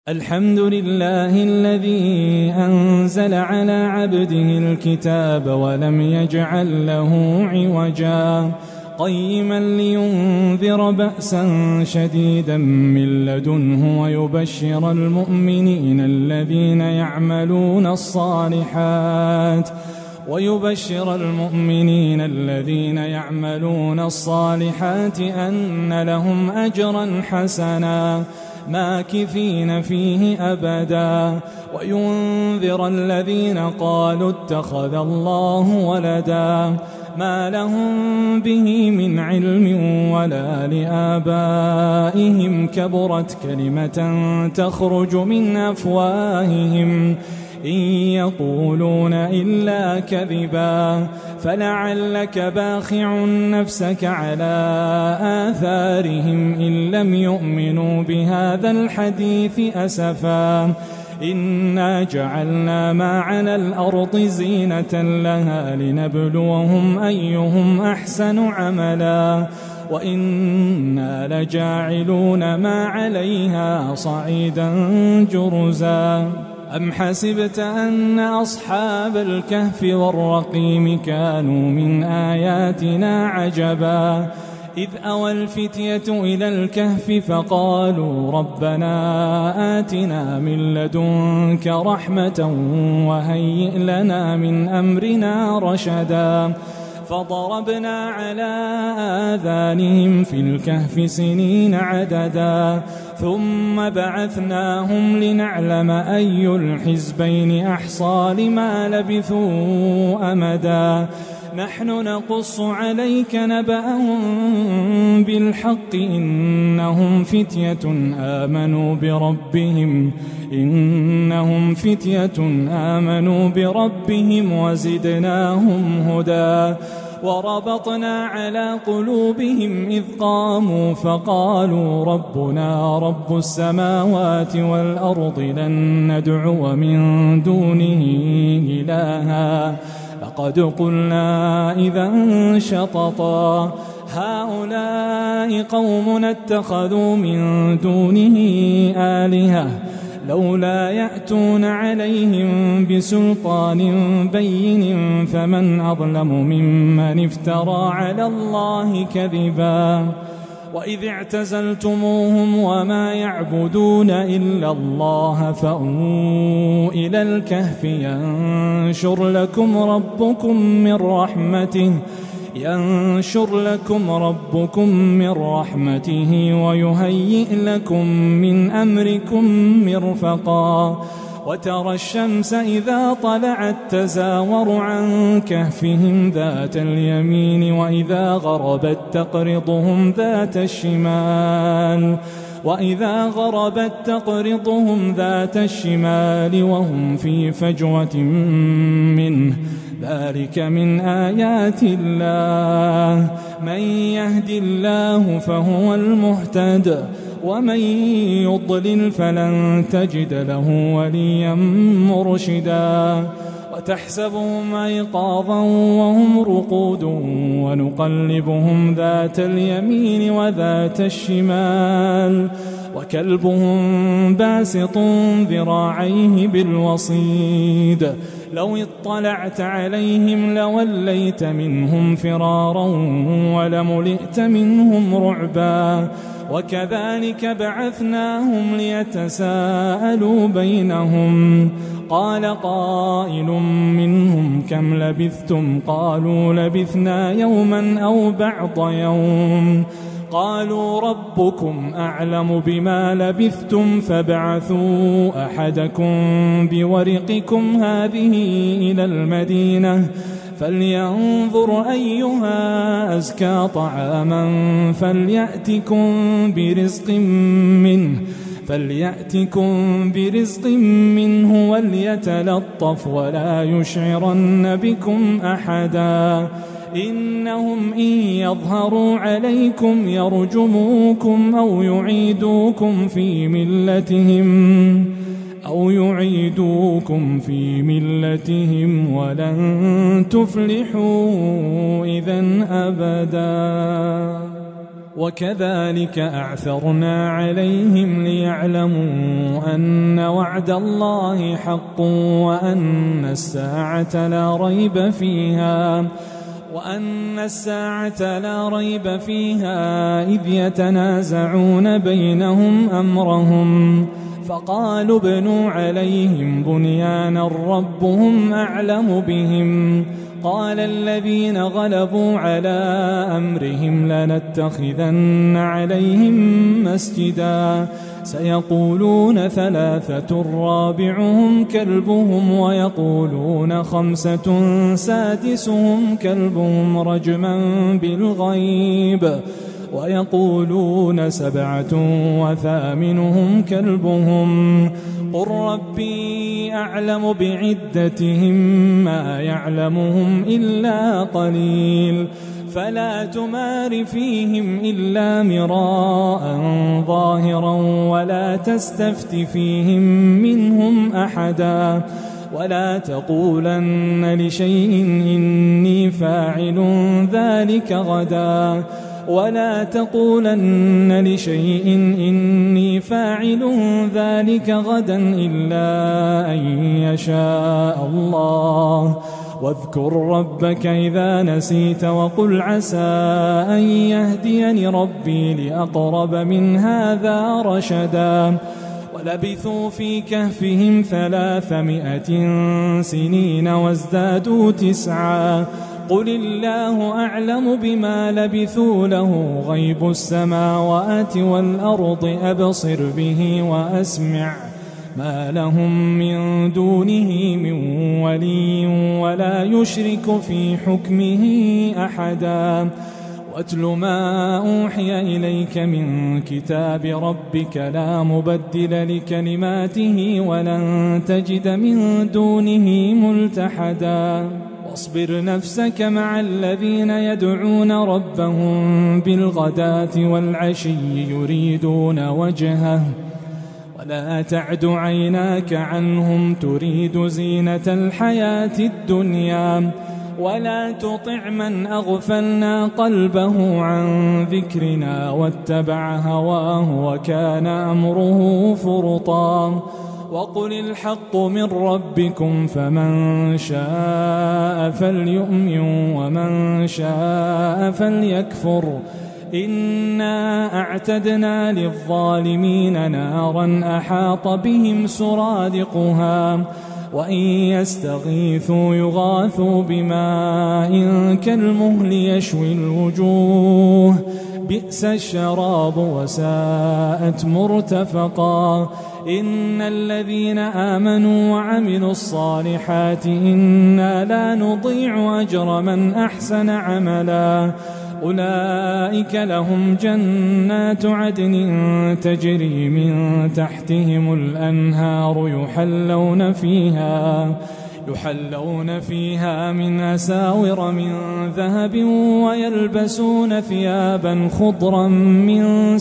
الحمد لله الذي أنزل على عبده الكتاب ولم يجعل له عوجا قيما لينذر بأسا شديدا من لدنه ويبشر المؤمنين الذين يعملون الصالحات أن لهم أجرا حسنا ماكثين فيه أبدا وينذر الذين قالوا اتخذ الله ولدا ما لهم به من علم ولا لآبائهم كبرت كلمة تخرج من أفواههم إن يقولون إلا كذبا فلعلك باخع نفسك على آثارهم إن لم يؤمنوا بهذا الحديث أسفا إنا جعلنا ما على الأرض زينة لها لنبلوهم أيهم أحسن عملا وإنا لجاعلون ما عليها صعيدا جرزا أم حسبت أن أصحاب الكهف والرقيم كانوا من آياتنا عجبا إذ أوى الفتية إلى الكهف فقالوا ربنا آتنا من لدنك رحمة وهيئ لنا من أمرنا رشدا فضربنا على آذانهم في الكهف سنين عددا ثم بعثناهم لنعلم أي الحزبين أحصى لما لبثوا أمدا نحن نقص عليك نبأهم بالحق إنهم فتية آمنوا بربهم وزدناهم هدى وربطنا على قلوبهم إذ قاموا فقالوا ربنا رب السماوات والأرض لن ندعو من دونه إلها لقد قلنا إذا شططا هؤلاء قومنا اتخذوا من دونه آلهة لولا يأتون عليهم بسلطان بين فمن أظلم ممن افترى على الله كذبا وإذ اعتزلتموهم وما يعبدون إلا الله فأووا إلى الكهف ينشر لكم ربكم من رحمته ويهيئ لكم من أمركم مرفقا وترى الشمس إذا طلعت تزاور عن كهفهم ذات اليمين وإذا غربت تقرضهم ذات الشمال وهم في فجوة منه ذلك من آيات الله من يهد الله فهو المهتد ومن يضلل فلن تجد له وليا مرشدا وتحسبهم أيقاظا وهم رقود ونقلبهم ذات اليمين وذات الشمال وكلبهم باسط ذراعيه بالوصيد لو اطلعت عليهم لوليت منهم فرارا ولملئت منهم رعبا وكذلك بعثناهم ليتساءلوا بينهم قال قائل منهم كم لبثتم قالوا لبثنا يوما أو بعض يوم قالوا ربكم أعلم بما لبثتم فابعثوا أحدكم بورقكم هذه إلى المدينة فلينظر أيها أزكى طعاما فليأتكم برزق منه وليتلطف ولا يشعرن بكم أحدا إنهم إن يظهروا عليكم يرجموكم أو يعيدوكم في ملتهم ولن تفلحوا إذن أبدا وكذلك أعثرنا عليهم ليعلموا أن وعد الله حق وأن الساعة لا ريب فيها إذ يتنازعون بينهم أمرهم فقالوا ابنوا عليهم بنيانا ربهم أعلم بهم قال الذين غلبوا على أمرهم لنتخذن عليهم مسجدا سيقولون 3 رابعهم كلبهم ويقولون 5 سادسهم كلبهم رجما بالغيب ويقولون 7 وثامنهم كلبهم قل ربي أعلم بعدتهم ما يعلمهم إلا قليل فلا تمار فيهم إلا مراء ظاهرا ولا تستفت فيهم منهم أحدا ولا تقولن لشيء إني فاعل ذلك غدا إلا أن يشاء الله واذكر ربك إذا نسيت وقل عسى أن يهديني ربي لأقرب من هذا رشدا ولبثوا في كهفهم 300 سنين وازدادوا 9 قل الله أعلم بما لبثوا له غيب السماوات والأرض أبصر به وأسمع ما لهم من دونه من ولي ولا يشرك في حكمه أحدا واتل ما أوحي إليك من كتاب ربك لا مبدل لكلماته ولن تجد من دونه ملتحدا واصبر نفسك مع الذين يدعون ربهم بالغداة والعشي يريدون وجهه ولا تعد عيناك عنهم تريد زينة الحياة الدنيا ولا تطع من أغفلنا قلبه عن ذكرنا واتبع هواه وكان أمره فرطا وقل الحق من ربكم فمن شاء فليؤمن ومن شاء فليكفر إنا أعتدنا للظالمين نارا أحاط بهم سرادقها وإن يستغيثوا يغاثوا بماء كالمهل يشوي الوجوه بئس الشراب وساءت مرتفقا إن الذين آمنوا وعملوا الصالحات إنا لا نضيع أجر من أحسن عملا أولئك لهم جنات عدن تجري من تحتهم الأنهار يحلون فيها من أساور من ذهب ويلبسون ثيابا خضرا من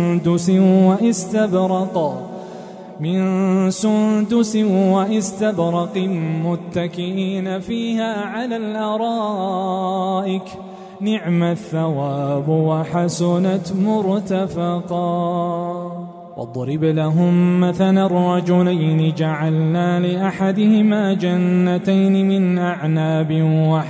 سندس واستبرق متكئين فيها على الأرائك نعم الثواب وحسنت مرتفقا واضرب لهم مثلا الرجلين جعلنا لأحدهما جنتين من أعناب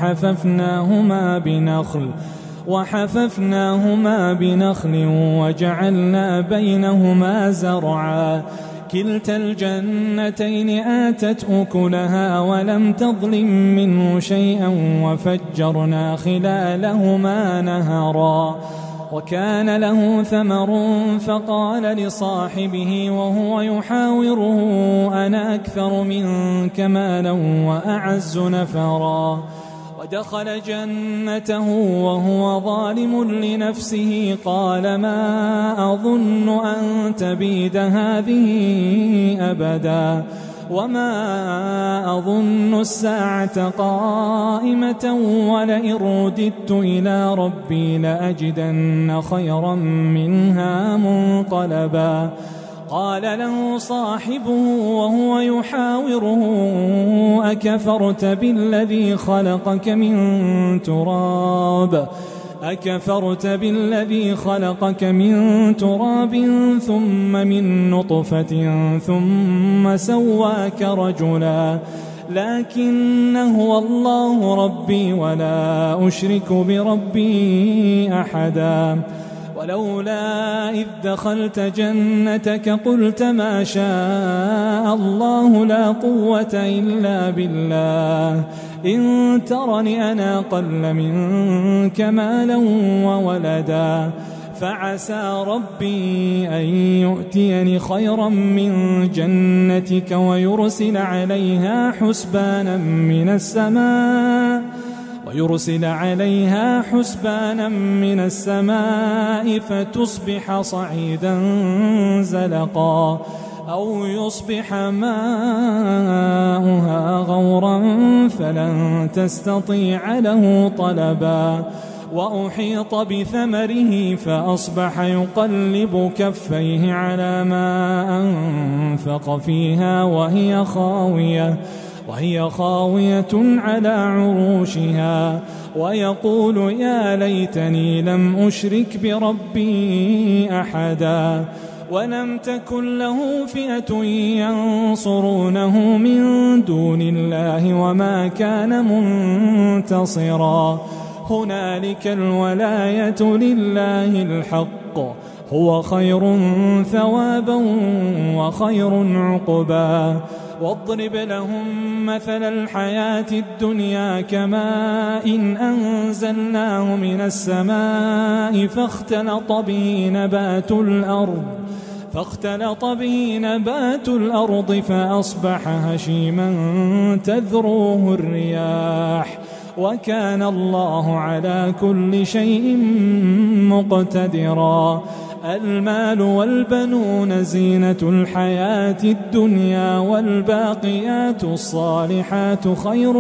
وحففناهما بنخل وجعلنا بينهما زرعا كلتا الجنتين آتت أكلها ولم تظلم منه شيئا وفجرنا خلالهما نهرا وكان له ثمر فقال لصاحبه وهو يحاوره أنا أكثر منك مالا وأعز نفرا ودخل جنته وهو ظالم لنفسه قال ما أظن أن تبيد هذه أبدا وما أظن الساعة قائمة ولئن رددت إلى ربي لأجدن خيرا منها منقلبا قال له صاحبه وهو يحاوره أكفرت بالذي خلقك من تراب أكفرت بالذي خلقك من تراب ثم من نطفة ثم سواك رجلا لكن هو الله ربي ولا أشرك بربي أحدا ولولا إذ دخلت جنتك قلت ما شاء الله لا قوة إلا بالله إن ترني أنا أقل منك مالا وولدا فعسى ربي أن يؤتيني خيرا من جنتك ويرسل عليها حسبانا من السماء فتصبح صعيدا زلقا أو يصبح ماؤها غورا فلن تستطيع له طلبا وأحيط بثمره فأصبح يقلب كفيه على ما أنفق فيها وهي خاوية على عروشها ويقول يا ليتني لم أشرك بربي أحدا ولم تكن له فئة ينصرونه من دون الله وما كان منتصرا هنالك الولاية لله الحق هو خير ثوابا وخير عقبا واضرب لهم مثل الحياة الدنيا كماء إن أنزلناه من السماء فاختلط به نبات الأرض فأصبح هشيما تذروه الرياح وكان الله على كل شيء مقتدرا المال والبنون زينة الحياة الدنيا والباقيات الصالحات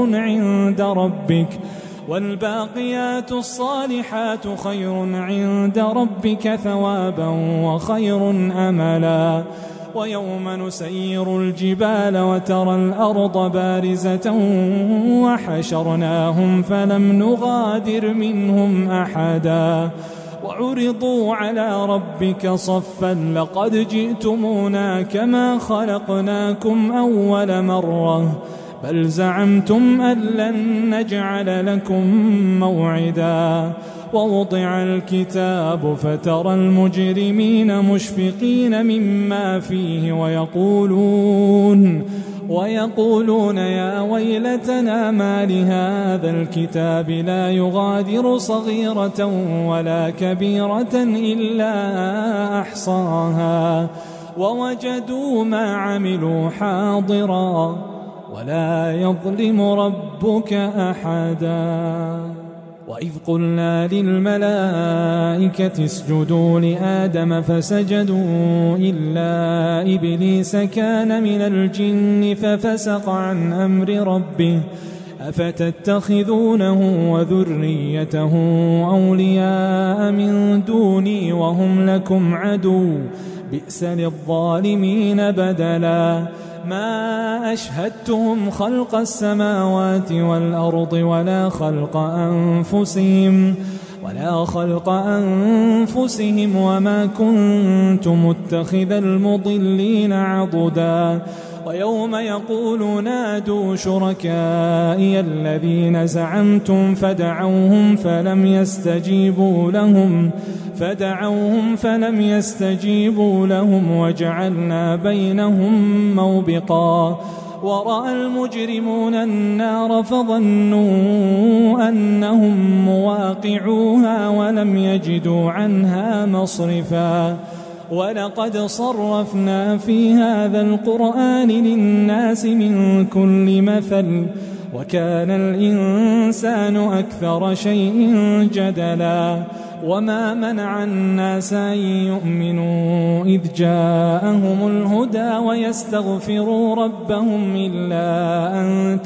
خير عند ربك ثوابا وخير أملا ويوم نسير الجبال وترى الأرض بارزة وحشرناهم فلم نغادر منهم أحدا وعرضوا على ربك صفا لقد جئتمونا كما خلقناكم أول مرة بل زعمتم أن لن نجعل لكم موعدا ووضع الكتاب فترى المجرمين مشفقين مما فيه ويقولون يا ويلتنا ما لهذا الكتاب لا يغادر صغيرة ولا كبيرة إلا أحصاها ووجدوا ما عملوا حاضرا ولا يظلم ربك أحدا وإذ قلنا للملائكة اسجدوا لآدم فسجدوا إلا إبليس كان من الجن ففسق عن أمر ربه أفتتخذونه وذريته أولياء من دوني وهم لكم عدو بئس للظالمين بدلا ما أشهدتهم خلق السماوات والأرض ولا خلق أنفسهم وما كنت متخذ المضلين عضدا ويوم يقول نادوا شركائي الذين زعمتم فدعوهم فلم يستجيبوا لهم وجعلنا بينهم موبقا ورأى المجرمون النار فظنوا أنهم مواقعوها ولم يجدوا عنها مصرفا ولقد صرفنا في هذا القرآن للناس من كل مثل وكان الإنسان أكثر شيء جدلا وما منع الناس أن يؤمنوا إذ جاءهم الهدى ويستغفروا ربهم إلا أن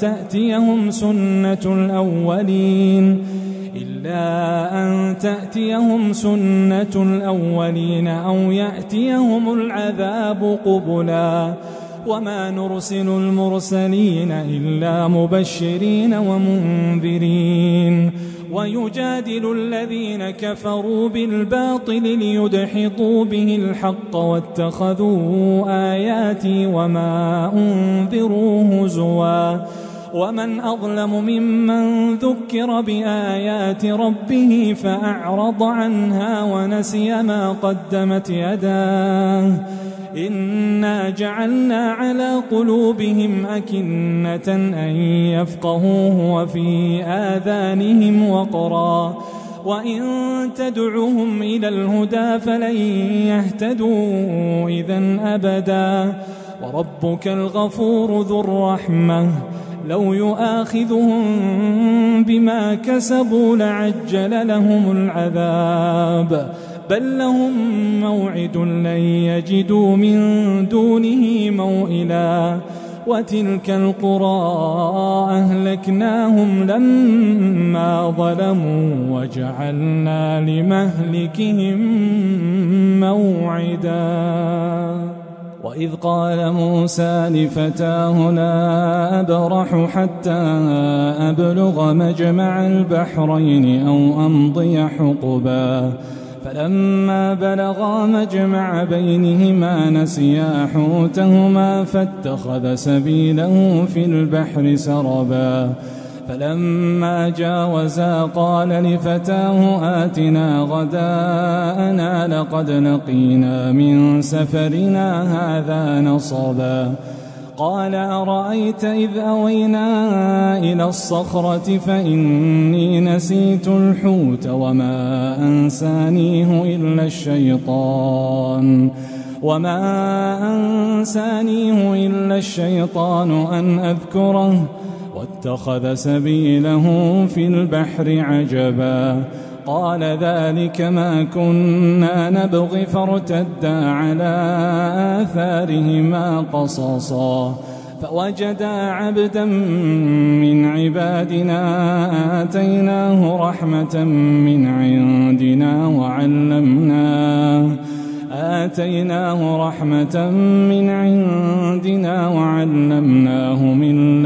تأتيهم سنة الأولين أو يأتيهم العذاب قبلا وما نرسل المرسلين إلا مبشرين ومنذرين ويجادل الذين كفروا بالباطل ليدحضوا به الحق واتخذوا آياتي وما أنذروا هزوا ومن أظلم ممن ذكر بآيات ربه فأعرض عنها ونسي ما قدمت يداه إنا جعلنا على قلوبهم أكنة أن يفقهوه وفي آذانهم وقرا وإن تدعوهم إلى الهدى فلن يهتدوا إذن أبدا وربك الغفور ذو الرحمة لو يؤاخذهم بما كسبوا لعجل لهم العذاب بل لهم موعد لن يجدوا من دونه موئلا وتلك القرى أهلكناهم لما ظلموا وجعلنا لمهلكهم موعدا وإذ قال موسى لفتاه لا أبرح حتى أبلغ مجمع البحرين أو أمضي حقبا فلما بلغا مجمع بينهما نسيا حوتهما فاتخذ سبيله في البحر سربا فلما جاوزا قال لفتاه آتنا غداءنا لقد لقينا من سفرنا هذا نصبا قال أرأيت إذ أوينا إلى الصخرة فإني نسيت الحوت وما أنسانيه إلا الشيطان أن أذكره واتخذ سبيله في البحر عجبا قال ذلك ما كنا نبغي فارتدا على آثارهما قصصا فوجدا عبدا من عبادنا آتيناه رحمة من عندنا وعلمناه من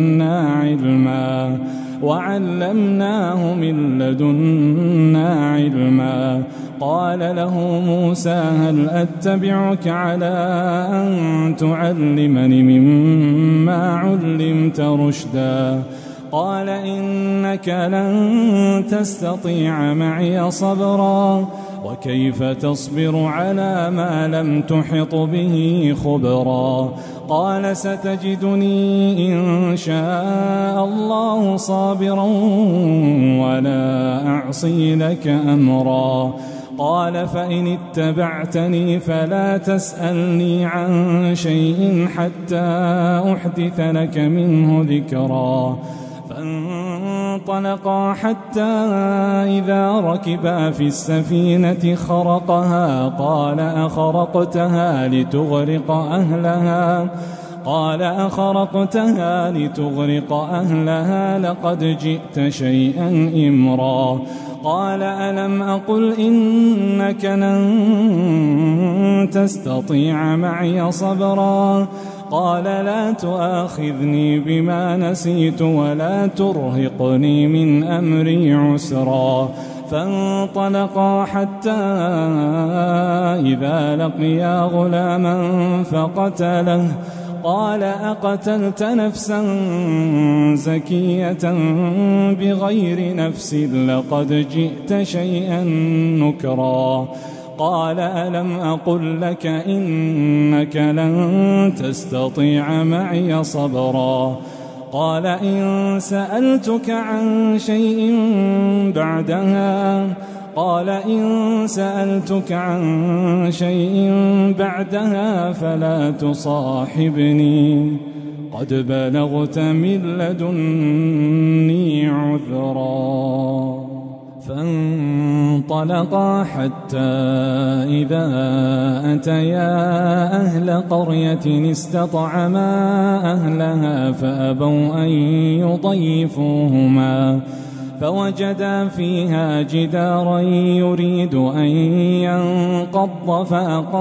لدنا علما قال له موسى هل أتبعك على أن تعلمني مما علمت رشدا قال إنك لن تستطيع معي صبرا وكيف تصبر على ما لم تحط به خبرا قال ستجدني إن شاء الله صابرا ولا أعصي لك أمرا قال فإن اتبعتني فلا تسألني عن شيء حتى أحدث لك منه ذكرا فانطلقا حتى إذا ركبا في السفينة خرقها قال أخرقتها لتغرق أهلها لقد جئت شيئا إمرا قال ألم أقل إنك لن تستطيع معي صبرا قال لا تؤاخذني بما نسيت ولا ترهقني من أمري عسرا فانطلقا حتى إذا لقيا غلاما فقتله قال أقتلت نفسا زكية بغير نفس لقد جئت شيئا نكرا قال ألم أقل لك إنك لن تستطيع معي صبرا قال إن سألتك عن شيء بعدها فلا تصاحبني قد بلغت من لدني عذرا فانطلقا حتى إذا أتيا أهل قرية استطعما أهلها فأبوا أن يضيفوهما فوجدا فيها جدارا يريد أن ينقض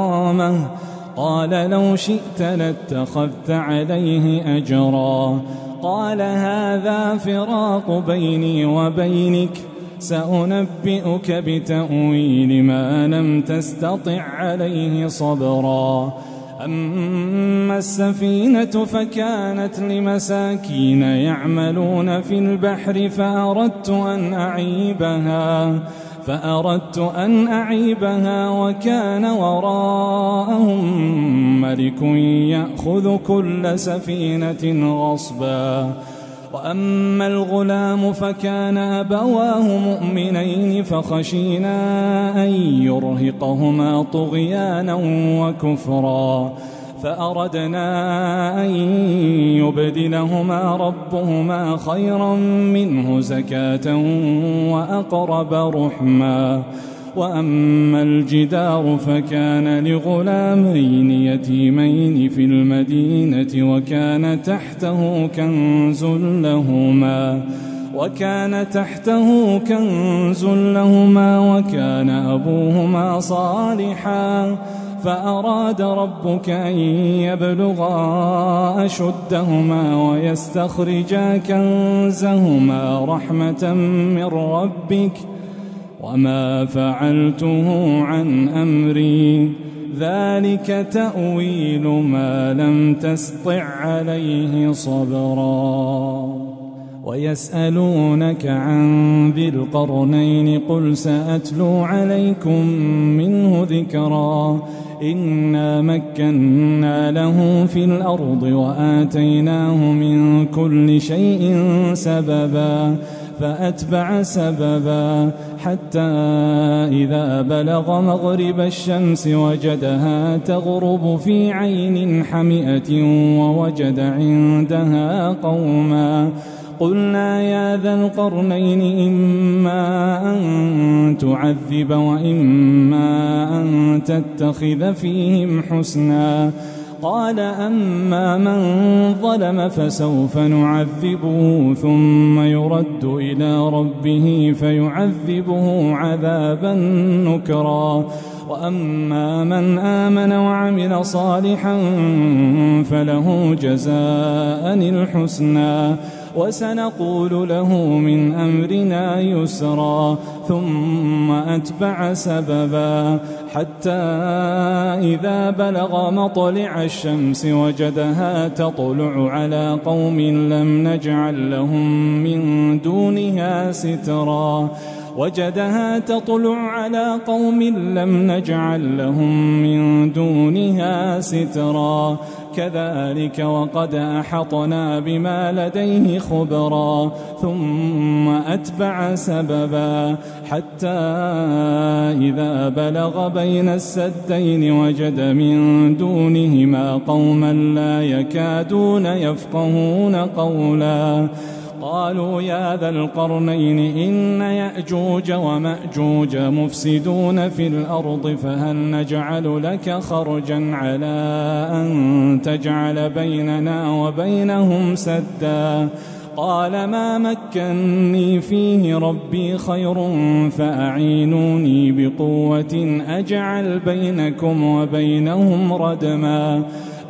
فأقامه قال لو شئت لاتخذت عليه أجرا قال هذا فراق بيني وبينك سأنبئك بتأويل ما لم تستطع عليه صبرا أما السفينة فكانت لمساكين يعملون في البحر فأردت أن أعيبها وكان وراءهم ملك يأخذ كل سفينة غصبا وأما الغلام فكان أبواه مؤمنين فخشينا أن يرهقهما طغيانا وكفرا فأردنا أن يبدلهما ربهما خيرا منه زكاة وأقرب رحما وأما الجدار فكان لغلامين يتيمين في المدينة وكان تحته كنز لهما وكان أبوهما صالحا فأراد ربك أن يبلغا أشدهما ويستخرجا كنزهما رحمة من ربك وما فعلته عن أمري ذلك تأويل ما لم تسطع عليه صبرا ويسألونك عن ذي القرنين قل سأتلو عليكم منه ذكرا إنا مكنا له في الأرض وآتيناه من كل شيء سببا فأتبع سببا حتى إذا بلغ مغرب الشمس وجدها تغرب في عين حمئة ووجد عندها قوما قلنا يا ذا القرنين إما أن تعذب وإما أن تتخذ فيهم حسنا قال أما من ظلم فسوف نعذبه ثم يرد إلى ربه فيعذبه عذابا نكرا وأما من آمن وعمل صالحا فله جزاء الحسنى وسنقول له من أمرنا يسرا ثم أتبع سببا حتى إذا بلغ مطلع الشمس وجدها تطلع على قوم لم نجعل لهم من دونها سترا كذلك وقد أحطنا بما لديه خبرا ثم أتبع سببا حتى إذا بلغ بين السدين وجد من دونهما قوما لا يكادون يفقهون قولا قالوا يا ذا القرنين إن يأجوج ومأجوج مفسدون في الأرض فهل نجعل لك خرجا على أن تجعل بيننا وبينهم سدا قال ما مكني فيه ربي خير فأعينوني بقوة أجعل بينكم وبينهم ردما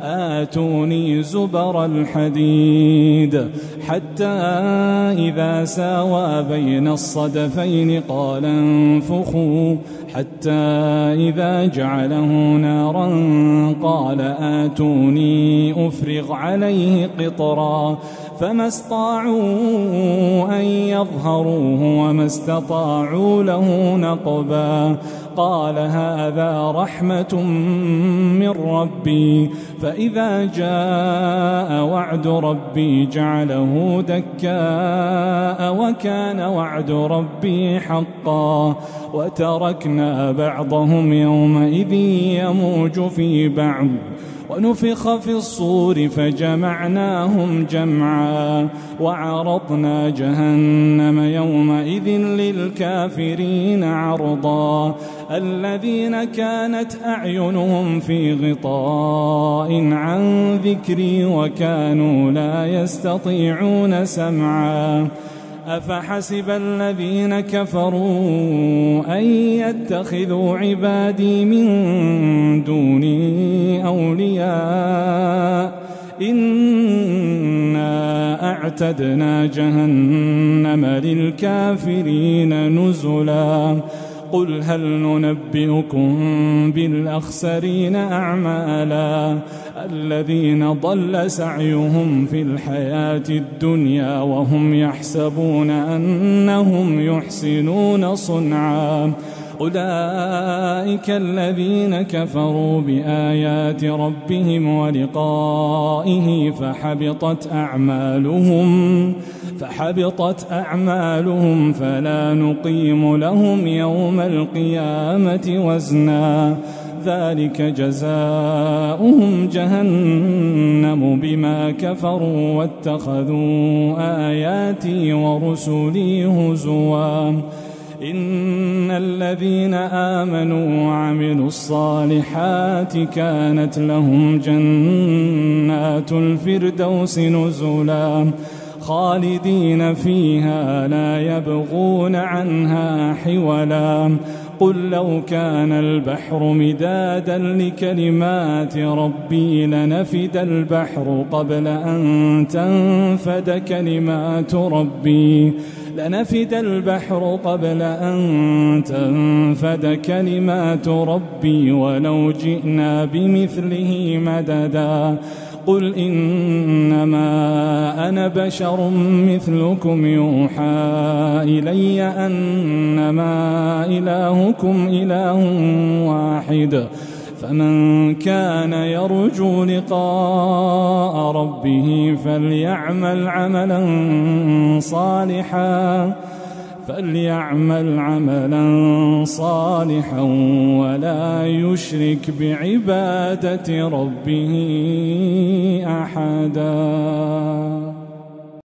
آتوني زبر الحديد حتى إذا ساوى بين الصدفين قال انفخوا حتى إذا جعله نارا قال آتوني أفرغ عليه قطرا فما استطاعوا أن يظهروه وما استطاعوا له نقبا قال هذا رحمة من ربي فإذا جاء وعد ربي جعله دكاء وكان وعد ربي حقا وتركنا بعضهم يومئذ يموج في بعض ونفخ في الصور فجمعناهم جمعا وعرضنا جهنم يومئذ للكافرين عرضا الذين كانت أعينهم في غطاء عن ذكري وكانوا لا يستطيعون سمعا أفحسب الذين كفروا أن يتخذوا عبادي من دوني أولياء إنا أعتدنا جهنم للكافرين نزلا قل هل ننبئكم بالأخسرين أعمالا الذين ضل سعيهم في الحياة الدنيا وهم يحسبون أنهم يحسنون صنعا أولئك الذين كفروا بآيات ربهم ولقائه فحبطت أعمالهم فلا نقيم لهم يوم القيامة وزنا ذلك جزاؤهم جهنم بما كفروا واتخذوا آياتي ورسلي هزوا إن الذين آمنوا وعملوا الصالحات كانت لهم جنات الفردوس نزلا خالدين فيها لا يبغون عنها حولا قل لو كان البحر مدادا لكلمات ربي لنفد البحر قبل أن تنفد كلمات ربي ولو جئنا بمثله مددا قل إنما أنا بشر مثلكم يوحى إلي أنما إلهكم إله واحد فمن كان يرجو لقاء ربه فليعمل عملا صالحا ولا يشرك بعبادة ربه أحدا.